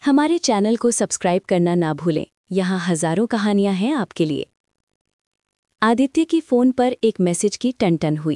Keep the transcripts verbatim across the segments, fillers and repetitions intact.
हमारे चैनल को सब्सक्राइब करना ना भूलें। यहाँ हजारों कहानियां हैं आपके लिए। आदित्य की फोन पर एक मैसेज की टनटन हुई।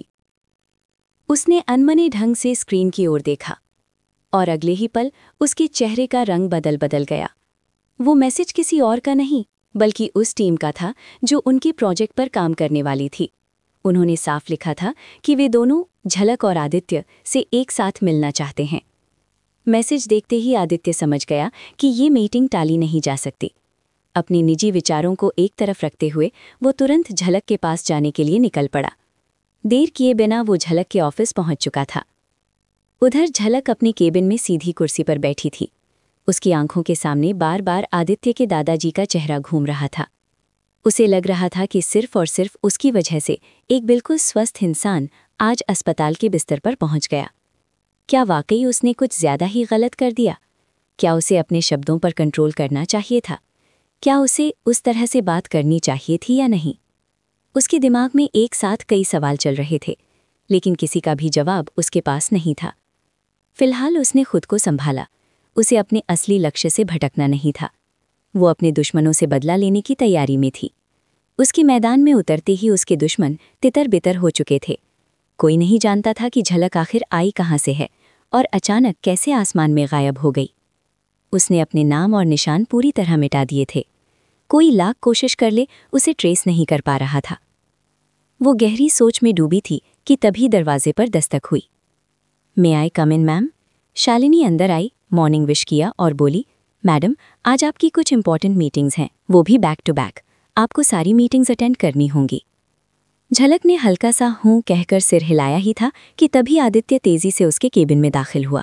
उसने अनमने ढंग से स्क्रीन की ओर देखा और अगले ही पल उसके चेहरे का रंग बदल बदल गया। वो मैसेज किसी और का नहीं बल्कि उस टीम का था जो उनके प्रोजेक्ट पर काम करने वाली थी। उन्होंने साफ लिखा था कि वे दोनों, झलक और आदित्य, से एक साथ मिलना चाहते हैं। मैसेज देखते ही आदित्य समझ गया कि ये मीटिंग टाली नहीं जा सकती। अपने निजी विचारों को एक तरफ रखते हुए वो तुरंत झलक के पास जाने के लिए निकल पड़ा। देर किए बिना वो झलक के ऑफिस पहुंच चुका था। उधर झलक अपनी केबिन में सीधी कुर्सी पर बैठी थी। उसकी आंखों के सामने बार बार आदित्य के दादाजी का चेहरा घूम रहा था। उसे लग रहा था कि सिर्फ और सिर्फ उसकी वजह से एक बिल्कुल स्वस्थ इंसान आज अस्पताल के बिस्तर पर पहुंच गया। क्या वाकई उसने कुछ ज्यादा ही गलत कर दिया? क्या उसे अपने शब्दों पर कंट्रोल करना चाहिए था? क्या उसे उस तरह से बात करनी चाहिए थी या नहीं? उसके दिमाग में एक साथ कई सवाल चल रहे थे, लेकिन किसी का भी जवाब उसके पास नहीं था। फिलहाल उसने खुद को संभाला। उसे अपने असली लक्ष्य से भटकना नहीं था। वो अपने दुश्मनों से बदला लेने की तैयारी में थी। उसके मैदान में उतरते ही उसके दुश्मन तितर बितर हो चुके थे। कोई नहीं जानता था कि झलक आखिर आई कहाँ से है और अचानक कैसे आसमान में गायब हो गई। उसने अपने नाम और निशान पूरी तरह मिटा दिए थे। कोई लाख कोशिश कर ले उसे ट्रेस नहीं कर पा रहा था। वो गहरी सोच में डूबी थी कि तभी दरवाजे पर दस्तक हुई। मे आई कम इन मैम? शालिनी अंदर आई, मॉर्निंग विश किया और बोली, मैडम, आज आपकी कुछ इंपॉर्टेंट मीटिंग्स हैं, वो भी बैक टू बैक। आपको सारी मीटिंग्स अटेंड करनी होंगी। झलक ने हल्का सा हूँ कहकर सिर हिलाया ही था कि तभी आदित्य तेजी से उसके केबिन में दाखिल हुआ।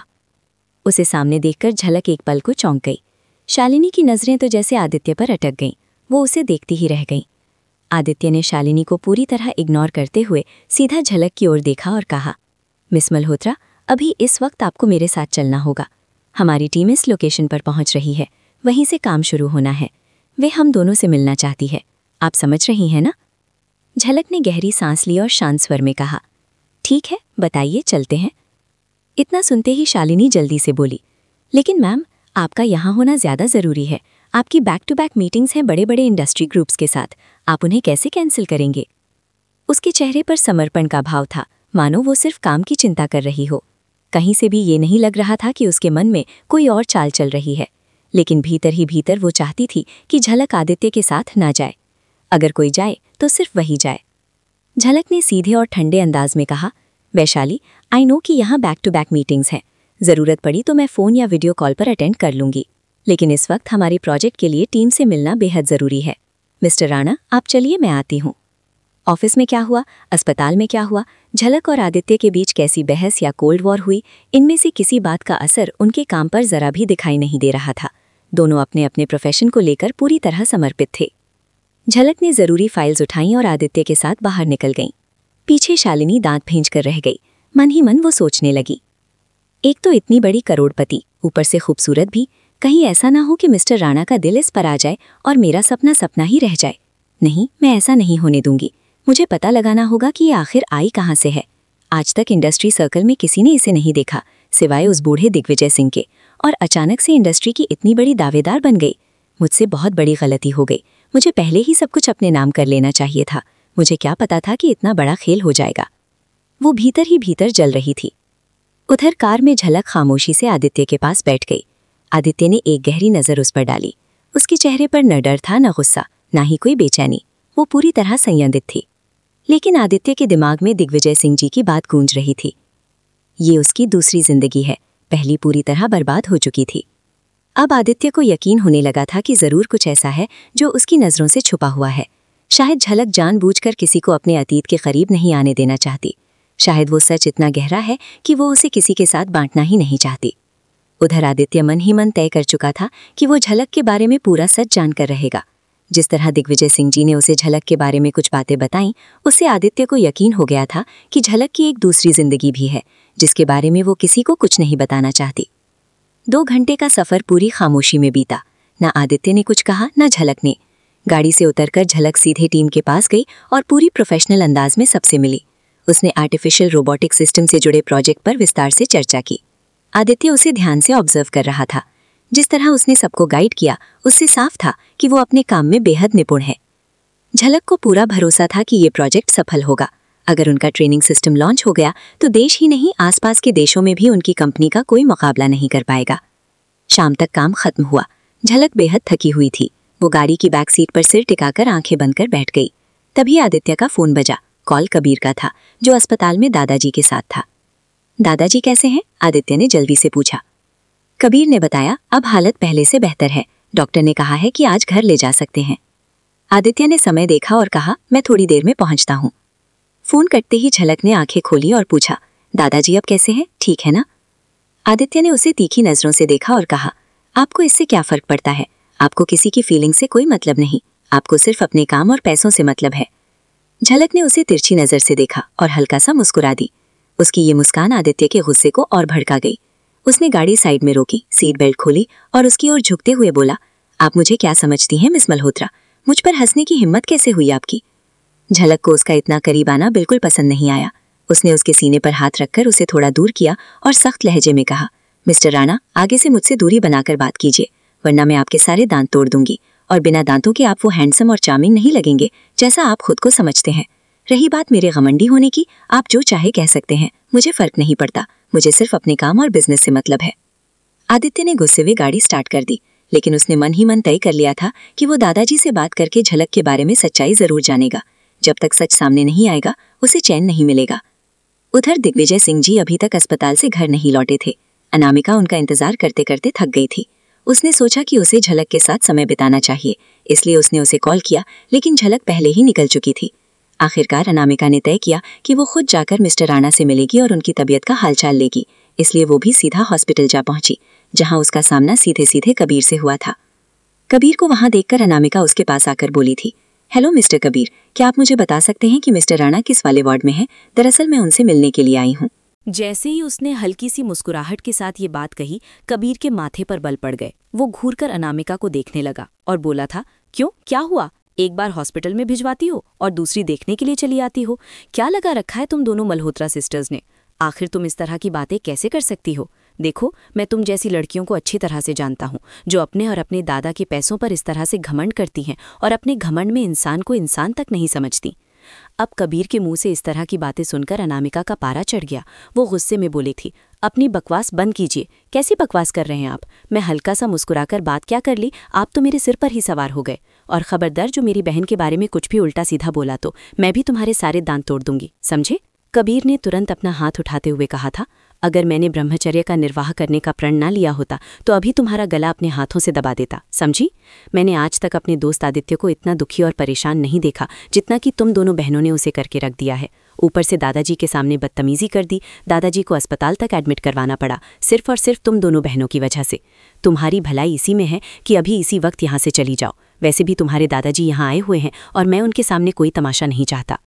उसे सामने देखकर झलक एक पल को चौंक गई। शालिनी की नज़रें तो जैसे आदित्य पर अटक गईं। वो उसे देखती ही रह गईं। आदित्य ने शालिनी को पूरी तरह इग्नोर करते हुए सीधा झलक की ओर देखा और कहा, मिस मल्होत्रा, अभी इस वक्त आपको मेरे साथ चलना होगा। हमारी टीम इस लोकेशन पर पहुंच रही है, वहीं से काम शुरू होना है। वे हम दोनों से मिलना चाहती है। आप समझ रही हैं ना? झलक ने गहरी सांस ली और शांत स्वर में कहा, ठीक है, बताइए, चलते हैं। इतना सुनते ही शालिनी जल्दी से बोली, लेकिन मैम, आपका यहाँ होना ज़्यादा ज़रूरी है। आपकी बैक टू बैक मीटिंग्स हैं बड़े बड़े इंडस्ट्री ग्रुप्स के साथ। आप उन्हें कैसे कैंसिल करेंगे? उसके चेहरे पर समर्पण का भाव था, मानो वो सिर्फ काम की चिंता कर रही हो। कहीं से भी ये नहीं लग रहा था कि उसके मन में कोई और चाल चल रही है, लेकिन भीतर ही भीतर वो चाहती थी कि झलक आदित्य के साथ ना जाए। अगर कोई जाए तो सिर्फ वही जाए। झलक ने सीधे और ठंडे अंदाज में कहा, वैशाली, आई नो कि यहाँ बैक टू बैक मीटिंग्स हैं। ज़रूरत पड़ी तो मैं फ़ोन या वीडियो कॉल पर अटेंड कर लूँगी, लेकिन इस वक्त हमारे प्रोजेक्ट के लिए टीम से मिलना बेहद ज़रूरी है। मिस्टर राणा, आप चलिए, मैं आती हूँ। ऑफिस में क्या हुआ, अस्पताल में क्या हुआ, झलक और आदित्य के बीच कैसी बहस या कोल्ड वॉर हुई, इनमें से किसी बात का असर उनके काम पर ज़रा भी दिखाई नहीं दे रहा था। दोनों अपने अपने प्रोफेशन को लेकर पूरी तरह समर्पित थे। झलक ने ज़रूरी फाइल्स उठाईं और आदित्य के साथ बाहर निकल गईं। पीछे शालिनी दांत भींचकर रह गई। मन ही मन वो सोचने लगी, एक तो इतनी बड़ी करोड़पति, ऊपर से खूबसूरत भी, कहीं ऐसा ना हो कि मिस्टर राणा का दिल इस पर आ जाए और मेरा सपना सपना ही रह जाए। नहीं, मैं ऐसा नहीं होने दूंगी। मुझे पता लगाना होगा कि ये आखिर आई कहाँ से है। आज तक इंडस्ट्री सर्कल में किसी ने इसे नहीं देखा सिवाय उस बूढ़े दिग्विजय सिंह के, और अचानक से इंडस्ट्री की इतनी बड़ी दावेदार बन गई। मुझसे बहुत बड़ी गलती हो गई। मुझे पहले ही सब कुछ अपने नाम कर लेना चाहिए था। मुझे क्या पता था कि इतना बड़ा खेल हो जाएगा। वो भीतर ही भीतर जल रही थी। उधर कार में झलक खामोशी से आदित्य के पास बैठ गई। आदित्य ने एक गहरी नज़र उस पर डाली। उसके चेहरे पर न डर था, न गुस्सा, ना ही कोई बेचैनी। वो पूरी तरह संयमित थी। लेकिन आदित्य के दिमाग में दिग्विजय सिंह जी की बात गूंज रही थी। ये उसकी दूसरी जिंदगी है, पहली पूरी तरह बर्बाद हो चुकी थी। अब आदित्य को यकीन होने लगा था कि ज़रूर कुछ ऐसा है जो उसकी नज़रों से छुपा हुआ है। शायद झलक जानबूझकर किसी को अपने अतीत के करीब नहीं आने देना चाहती। शायद वो सच इतना गहरा है कि वो उसे किसी के साथ बांटना ही नहीं चाहती। उधर आदित्य मन ही मन तय कर चुका था कि वो झलक के बारे में पूरा सच जानकर रहेगा। जिस तरह दिग्विजय सिंह जी ने उसे झलक के बारे में कुछ बातें बताईं, उससे आदित्य को यकीन हो गया था कि झलक की एक दूसरी जिंदगी भी है, जिसके बारे में वो किसी को कुछ नहीं बताना चाहती। दो घंटे का सफ़र पूरी खामोशी में बीता। न आदित्य ने कुछ कहा, न झलक ने। गाड़ी से उतरकर झलक सीधे टीम के पास गई और पूरी प्रोफेशनल अंदाज में सबसे मिली। उसने आर्टिफिशियल रोबोटिक सिस्टम से जुड़े प्रोजेक्ट पर विस्तार से चर्चा की। आदित्य उसे ध्यान से ऑब्जर्व कर रहा था। जिस तरह उसने सबको गाइड किया उससे साफ था कि वो अपने काम में बेहद निपुण है। झलक को पूरा भरोसा था कि ये प्रोजेक्ट सफल होगा। अगर उनका ट्रेनिंग सिस्टम लॉन्च हो गया तो देश ही नहीं आसपास के देशों में भी उनकी कंपनी का कोई मुकाबला नहीं कर पाएगा। शाम तक काम खत्म हुआ। झलक बेहद थकी हुई थी। वो गाड़ी की बैक सीट पर सिर टिकाकर आंखें बंद कर बैठ गई। तभी आदित्य का फोन बजा। कॉल कबीर का था, जो अस्पताल में दादाजी के साथ था। दादाजी कैसे हैं? आदित्य ने जल्दी से पूछा। कबीर ने बताया, अब हालत पहले से बेहतर है। डॉक्टर ने कहा है कि आज घर ले जा सकते हैं। आदित्य ने समय देखा और कहा, मैं थोड़ी देर में पहुंचता हूँ। फोन कटते ही झलक ने आंखें खोली और पूछा, दादाजी अब कैसे हैं? ठीक है ना? आदित्य ने उसे तीखी नजरों से देखा और कहा, आपको इससे क्या फर्क पड़ता है? आपको किसी की फीलिंग से कोई मतलब नहीं। आपको सिर्फ अपने काम और पैसों से मतलब है। झलक ने उसे तिरछी नजर से देखा और हल्का सा मुस्कुरा दी। उसकी ये मुस्कान आदित्य के गुस्से को और भड़का गई। उसने गाड़ी साइड में रोकी, सीट बेल्ट खोली और उसकी ओर झुकते हुए बोला, आप मुझे क्या समझती हैं मिस मल्होत्रा? मुझ पर हंसने की हिम्मत कैसे हुई आपकी? झलक को उसका इतना करीब आना बिल्कुल पसंद नहीं आया। उसने उसके सीने पर हाथ रखकर उसे थोड़ा दूर किया और सख्त लहजे में कहा, मिस्टर राणा, आगे से मुझसे दूरी बनाकर बात कीजिए, वरना मैं आपके सारे दांत तोड़ दूंगी और बिना दांतों के आप वो हैंडसम और चार्मिंग नहीं लगेंगे जैसा आप खुद को समझते हैं। रही बात मेरे घमंडी होने की, आप जो चाहे कह सकते हैं, मुझे फर्क नहीं पड़ता। मुझे सिर्फ अपने काम और बिजनेस से मतलब है। आदित्य ने गुस्से में गाड़ी स्टार्ट कर दी, लेकिन उसने मन ही मन तय कर लिया था कि वो दादाजी से बात करके झलक के बारे में सच्चाई जरूर जानेगा। जब तक सच सामने नहीं आएगा उसे चैन नहीं मिलेगा। उधर दिग्विजय सिंह जी अभी तक अस्पताल से घर नहीं लौटे थे। अनामिका उनका इंतजार करते करते थक गई थी। उसने सोचा कि उसे झलक के साथ समय बिताना चाहिए, इसलिए उसने उसे कॉल किया, लेकिन झलक पहले ही निकल चुकी थी। आखिरकार अनामिका ने तय किया कि वो खुद जाकर मिस्टर राणा से मिलेगी और उनकी तबीयत का हालचाल लेगी, इसलिए वो भी सीधा हॉस्पिटल जा पहुंची, जहां उसका सामना सीधे सीधे कबीर से हुआ था। कबीर को वहां देखकर अनामिका उसके पास आकर बोली थी, हेलो मिस्टर कबीर, क्या आप मुझे बता सकते हैं कि मिस्टर राणा किस वाले वार्ड में हैं? दरअसल मैं उनसे मिलने के लिए आई हूँ। जैसे ही उसने हल्की सी मुस्कुराहट के साथ ये बात कही, कबीर के माथे पर बल पड़ गए। वो घूरकर अनामिका को देखने लगा और बोला था, क्यों, क्या हुआ? एक बार हॉस्पिटल में भिजवाती हो और दूसरी देखने के लिए चली आती हो। क्या लगा रखा है तुम दोनों मल्होत्रा सिस्टर्स ने? आखिर तुम इस तरह की बातें कैसे कर सकती हो? देखो, मैं तुम जैसी लड़कियों को अच्छी तरह से जानता हूँ, जो अपने और अपने दादा के पैसों पर इस तरह से घमंड करती हैं और अपने घमंड में इंसान को इंसान तक नहीं समझती। अब कबीर के मुंह से इस तरह की बातें सुनकर अनामिका का पारा चढ़ गया। वो गुस्से में बोली थी, अपनी बकवास बंद कीजिए। कैसी बकवास कर रहे हैं आप? मैं हल्का सा मुस्कुराकर बात क्या कर ली, आप तो मेरे सिर पर ही सवार हो गए। और खबरदार, जो मेरी बहन के बारे में कुछ भी उल्टा सीधा बोला तो मैं भी तुम्हारे सारे दांत तोड़ दूंगी, समझे? कबीर ने तुरंत अपना हाथ उठाते हुए कहा था, अगर मैंने ब्रह्मचर्य का निर्वाह करने का प्रण ना लिया होता तो अभी तुम्हारा गला अपने हाथों से दबा देता, समझी? मैंने आज तक अपने दोस्त आदित्य को इतना दुखी और परेशान नहीं देखा जितना कि तुम दोनों बहनों ने उसे करके रख दिया है। ऊपर से दादाजी के सामने बदतमीजी कर दी। दादाजी को अस्पताल तक एडमिट करवाना पड़ा, सिर्फ और सिर्फ तुम दोनों बहनों की वजह से। तुम्हारी भलाई इसी में है कि अभी इसी वक्त यहाँ से चली जाओ। वैसे भी तुम्हारे दादाजी यहाँ आए हुए हैं और मैं उनके सामने कोई तमाशा नहीं चाहता।